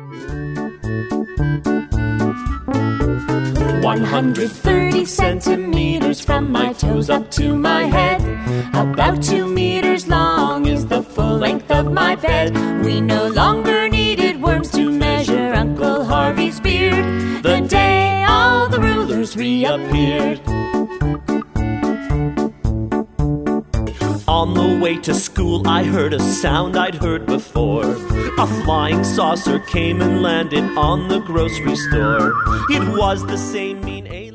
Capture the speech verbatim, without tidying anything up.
one hundred thirty centimeters from my toes up to my head. About two meters long is the full length of my bed. We no longer needed worms to measure Uncle Harvey's beard the day all the rulers reappeared. On the way to school I heard a sound I'd heard before. A flying saucer came and landed on the grocery store. It was the same mean alien.